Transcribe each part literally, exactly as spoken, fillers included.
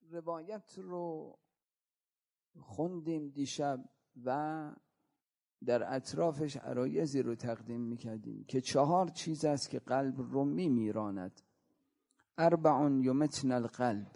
روایت رو خوندیم دیشب و در اطرافش عرایضی رو تقدیم میکردیم که چهار چیز است که قلب رو میمیراند. اربع یمتن القلب.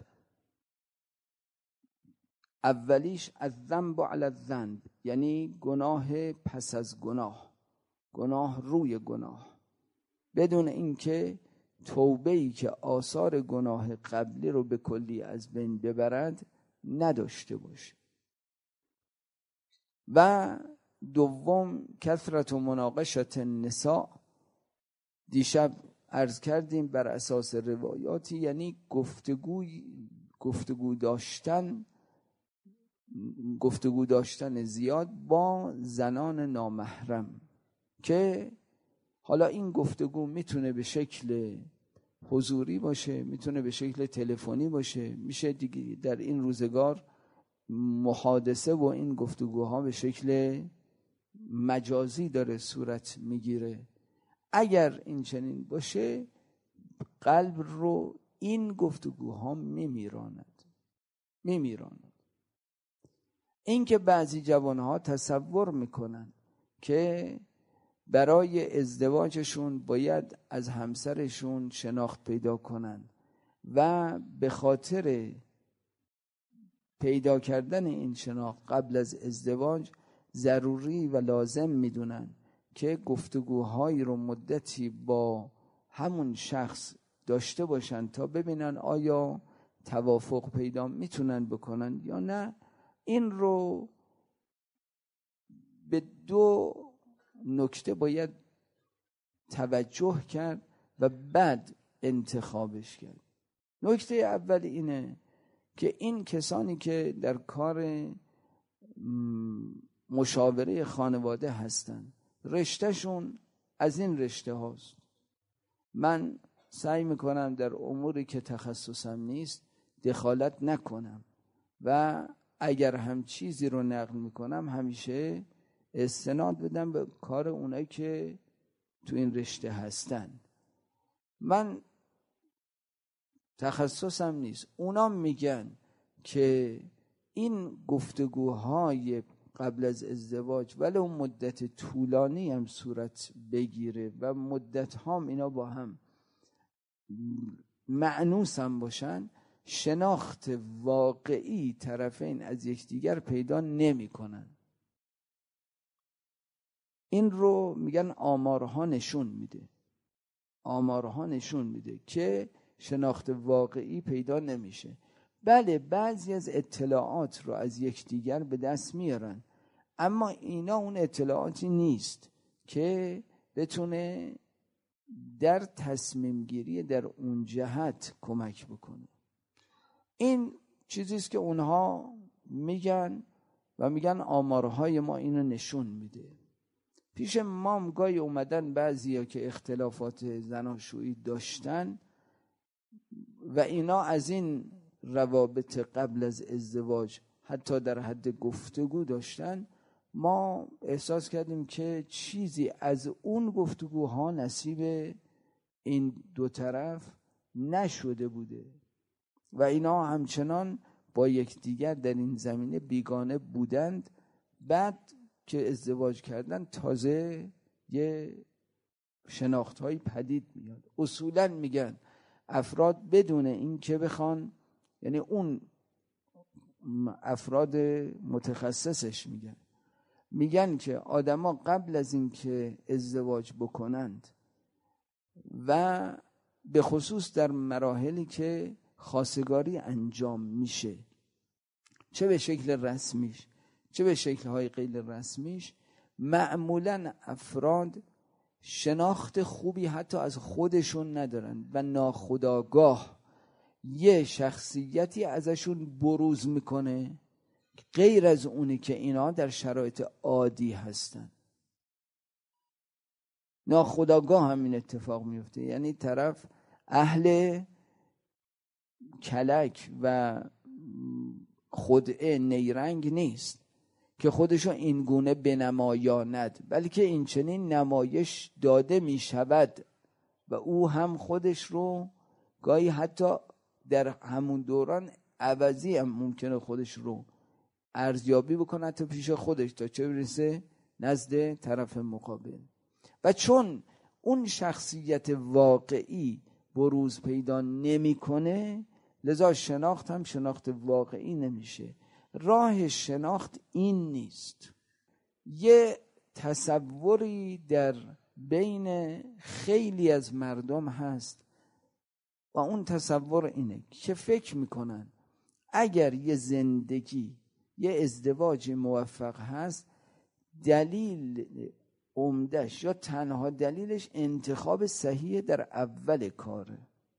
اولیش الذنب علی الذنب، یعنی گناه پس از گناه، گناه روی گناه، بدون اینکه توبه‌ای که آثار گناه قبلی رو به کلی از بین ببرد نداشته باشه. و دوم کثرت و مناقشت النساء. دیشب عرض کردیم بر اساس روایاتی، یعنی گفتگوی گفتگو داشتن گفتگو داشتن زیاد با زنان نامحرم، که حالا این گفتگو میتونه به شکل حضوری باشه، میتونه به شکل تلفنی باشه، میشه دیگه در این روزگار محادثه و این گفتگوها به شکل مجازی داره صورت میگیره. اگر این چنین باشه قلب رو این گفتگوها میمیراند میمیراند این که بعضی جوانها تصور میکنن که برای ازدواجشون باید از همسرشون شناخت پیدا کنن و به خاطر پیدا کردن این شناخت قبل از ازدواج ضروری و لازم میدونن که گفتگوهایی رو مدتی با همون شخص داشته باشن تا ببینن آیا توافق پیدا میتونن بکنن یا نه. این رو به دو نکته باید توجه کرد و بعد انتخابش کرد. نکته اول اینه که این کسانی که در کار مشاوره خانواده هستن رشتهشون از این رشته هاست. من سعی میکنم در اموری که تخصصم نیست دخالت نکنم و اگر هم چیزی رو نقل میکنم همیشه استناد بدم به کار اونایی که تو این رشته هستن. من تخصصم نیست. اونا میگن که این گفتگوهای قبل از ازدواج ولو مدت طولانی هم صورت بگیره و مدت هم اینا با هم مأنوس هم باشن، شناخت واقعی طرفین از یکدیگر پیدا نمی کنن. این رو میگن آمارها نشون میده آمارها نشون میده که شناخت واقعی پیدا نمیشه. بله بعضی از اطلاعات رو از یکدیگر به دست میارن، اما اینا اون اطلاعاتی نیست که بتونه در تصمیم گیری در اون جهت کمک بکنه. این چیزیست که اونها میگن و میگن آمارهای ما اینو نشون میده. پیش ما گاهی اومدن بعضیا که اختلافات زناشویی داشتن و اینا از این روابط قبل از ازدواج حتی در حد گفتگو داشتن، ما احساس کردیم که چیزی از اون گفتگوها نصیب این دو طرف نشده بوده و اینا همچنان با یکدیگر در این زمینه بیگانه بودند. بعد که ازدواج کردن تازه یه شناخت‌های پدید میاد. اصولاً میگن افراد بدون این که بخوان، یعنی اون افراد متخصصش میگن میگن که آدما قبل از این که ازدواج بکنند و به خصوص در مراحلی که خواستگاری انجام میشه، چه به شکل رسمیش چه به شکل‌های غیر رسمیش، معمولاً افراد شناخت خوبی حتی از خودشون ندارن و ناخودآگاه یه شخصیتی ازشون بروز میکنه غیر از اونی که اینا در شرایط عادی هستن. ناخودآگاه همین اتفاق میفته، یعنی طرف اهل کلک و خدعه نیرنگ نیست که خودشو این گونه بنمایاند، بلکه این چنین نمایش داده می شود و او هم خودش رو گاهی حتی در همون دوران عوضی هم ممکنه خودش رو ارزیابی بکنه حتی پیش خودش تا چه برسه نزد طرف مقابل. و چون اون شخصیت واقعی بروز پیدا نمیکنه، لذا شناخت هم شناخت واقعی نمیشه. راه شناخت این نیست. یه تصوری در بین خیلی از مردم هست و اون تصور اینه که فکر میکنن اگر یه زندگی، یه ازدواج موفق هست، دلیل عمدش یا تنها دلیلش انتخاب صحیح در اول کاره.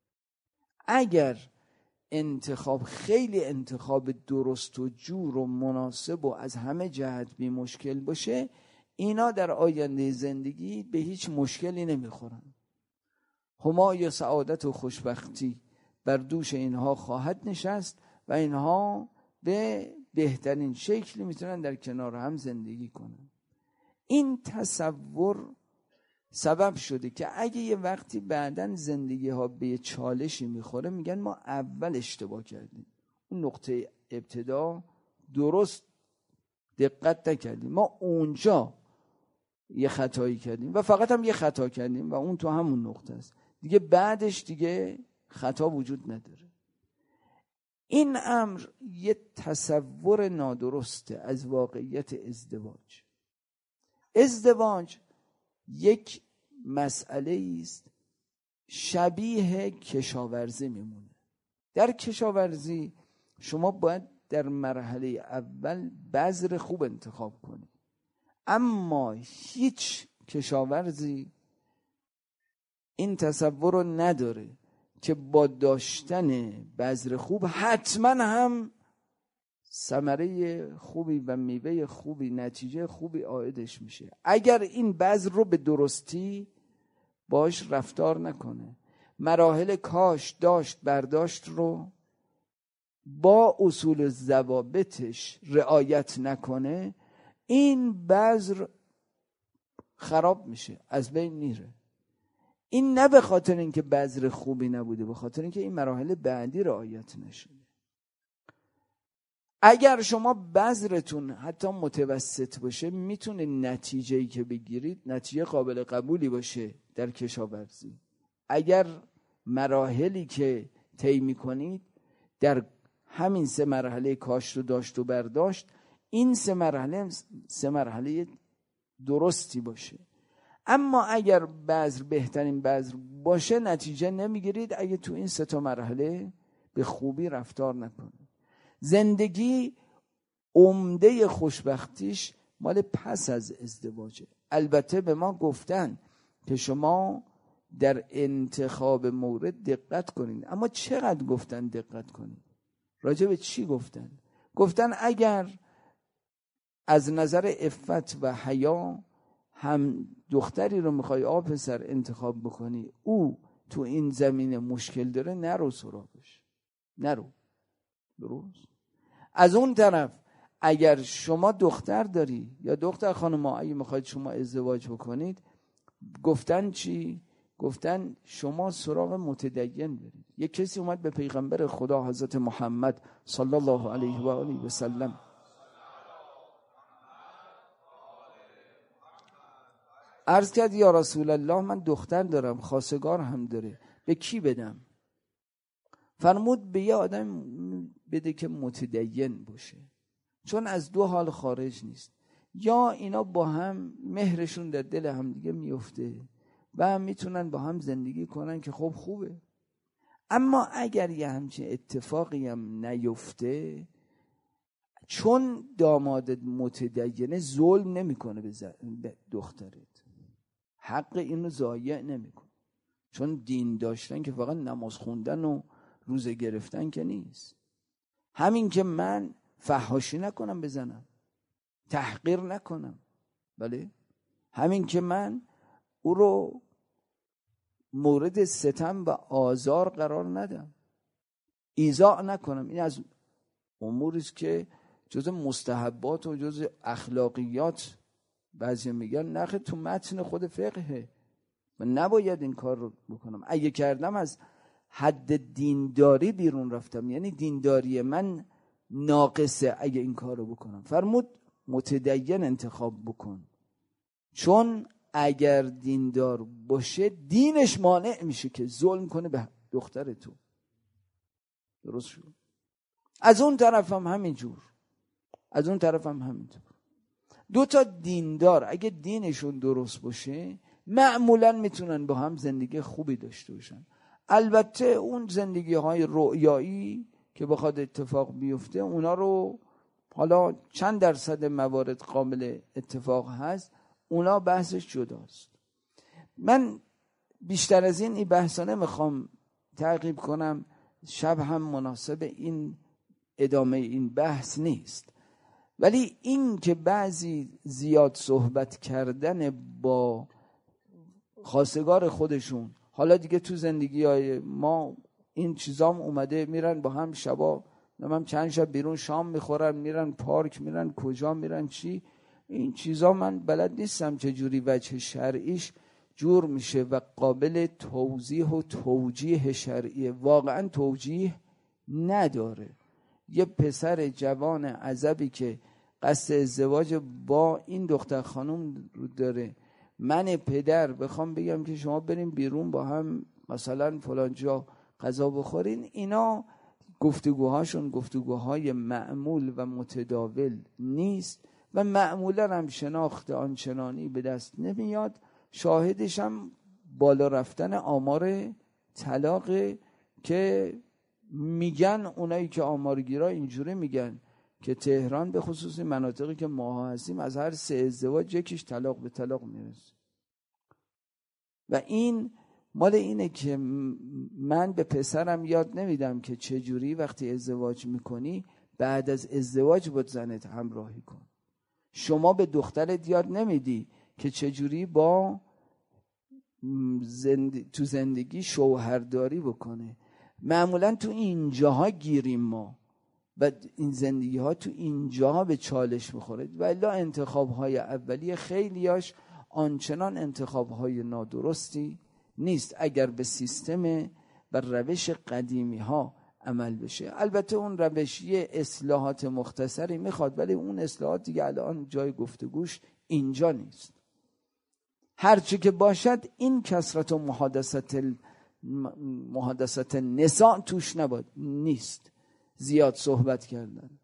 اگر انتخاب خیلی انتخاب درست و جور و مناسب و از همه جهت بی مشکل باشه، اینا در آینده زندگی به هیچ مشکلی نمیخورن. همای سعادت و خوشبختی بر دوش اینها خواهد نشست و اینها به بهترین شکلی میتونن در کنار هم زندگی کنن. این تصور سبب شده که اگه یه وقتی بعدن زندگی ها به چالشی میخوره، میگن ما اول اشتباه کردیم، اون نقطه ابتدا درست دقت نکردیم، ما اونجا یه خطایی کردیم و فقط هم یه خطا کردیم و اون تو همون نقطه است دیگه، بعدش دیگه خطا وجود نداره. این امر یه تصور نادرسته از واقعیت ازدواج. ازدواج یک مسئله است شبیه کشاورزی میمونه. در کشاورزی شما باید در مرحله اول بذر خوب انتخاب کنید، اما هیچ کشاورزی این تصور رو نداره که با داشتن بذر خوب حتما هم ثمره خوبی و میوه خوبی، نتیجه خوبی عایدش میشه. اگر این بذر رو به درستی باش رفتار نکنه، مراحل کاش، داشت، برداشت رو با اصول ضوابطش رعایت نکنه، این بذر خراب میشه، از بین میره. این نه به خاطر اینکه بذر خوبی نبوده، به خاطر اینکه این مراحل بعدی رعایت نشده. اگر شما بذرتون حتی متوسط باشه، میتونه نتیجه‌ای که بگیرید نتیجه قابل قبولی باشه در کشاورزی. اگر مراحلی که طی میکنید در همین سه مرحله کاشت و داشت و برداشت، این سه مرحله سه مرحله درستی باشه. اما اگر بذر بهترین بذر باشه، نتیجه نمیگیرید اگه تو این سه تا مرحله به خوبی رفتار نکنید. زندگی عمده خوشبختیش مال پس از ازدواجه. البته به ما گفتن که شما در انتخاب مورد دقت کنید، اما چقدر گفتن دقت کنید؟ راجع به چی گفتن؟ گفتن اگر از نظر عفت و حیا هم دختری رو میخوای آ پسر انتخاب بکنی، او تو این زمینه مشکل داره، نرو سراغش، نرو. درست؟ از اون طرف اگر شما دختر داری یا دختر خانم، اگه میخواید شما ازدواج بکنید، گفتن چی؟ گفتن شما سراغ متدین برید. یک کسی اومد به پیغمبر خدا حضرت محمد صلی الله علیه و آله و سلم عرض کرد یا رسول الله، من دختر دارم، خواستگار هم داره، به کی بدم؟ فرمود به یه آدم بده که متدین باشه، چون از دو حال خارج نیست، یا اینا با هم مهرشون در دل هم دیگه میفته و میتونن با هم زندگی کنن که خب خوبه. اما اگر یه همچین اتفاقی هم نیفته، چون داماد متدینه ظلم نمیکنه به دخترت، حق اینو ضایع نمیکنه، چون دین داشتن که فقط نماز خوندن و روزه گرفتن که نیست. همین که من فحاشی نکنم بزنم، تحقیر نکنم، بله، همین که من او رو مورد ستم و آزار قرار ندم، ایذا نکنم، این از اموری است که جز مستحبات و جز اخلاقیات، بعضی میگن نخه تو متن خود فقهه و نباید این کار رو بکنم، اگه کردم از حد دینداری بیرون رفتم، یعنی دینداری من ناقصه اگه این کارو بکنم. فرمود متدین انتخاب بکن، چون اگر دیندار باشه دینش مانع میشه که ظلم کنه به دختر تو. درست شد؟ از اون طرف هم همینجور، از اون طرف هم همینطور. دو تا دیندار اگه دینشون درست باشه معمولا میتونن با هم زندگی خوبی داشته باشن. البته اون زندگی های رؤیایی که بخواد اتفاق بیفته اونا رو حالا چند درصد موارد قابل اتفاق هست، اونا بحثش جداست. من بیشتر از این این بحثا نمیخوام تعقیب کنم، شب هم مناسب این ادامه این بحث نیست. ولی این که بعضی زیاد صحبت کردن با خواستگار خودشون، حالا دیگه تو زندگی های ما این چیزام اومده، میرن با هم شبا نمیم چند شب بیرون شام میخورن، میرن پارک، میرن کجا میرن چی، این چیزا من بلد نیستم چجوری وجه شرعیش جور میشه و قابل توضیح و توجیه شرعیه. واقعا توجیه نداره. یه پسر جوان عزبی که قصد ازدواج با این دختر خانم رو داره، من پدر بخوام بگم که شما بریم بیرون با هم مثلا فلان جا غذا بخورین، اینا گفتگوهاشون گفتگوهای معمول و متداول نیست و معمولا هم شناخت آنچنانی به دست نمیاد. شاهدش هم بالا رفتن آمار طلاق که میگن اونایی که آمارگیرا اینجوری میگن که تهران به خصوص مناطقی که ما هستیم از هر سه ازدواج یکیش طلاق به طلاق میرسه. و این مال اینه که من به پسرم یاد نمیدم که چجوری وقتی ازدواج میکنی بعد از ازدواج باید زنت همراهی کن. شما به دخترت یاد نمیدی که چجوری با زند... تو زندگی شوهرداری بکنه. معمولا تو اینجاها گیریم ما و این زندگی ها تو اینجاها به چالش میخوره. ولی انتخاب های اولیه خیلیاش آنچنان انتخاب های نادرستی نیست اگر به سیستم و روش قدیمی ها عمل بشه. البته اون روش یه اصلاحات مختصری میخواد، ولی اون اصلاحات دیگه الان جای گفتگوش اینجا نیست. هرچی که باشد این کثرت و محادثت ال... محادثت نساء توش نباد، نیست زیاد صحبت کردن.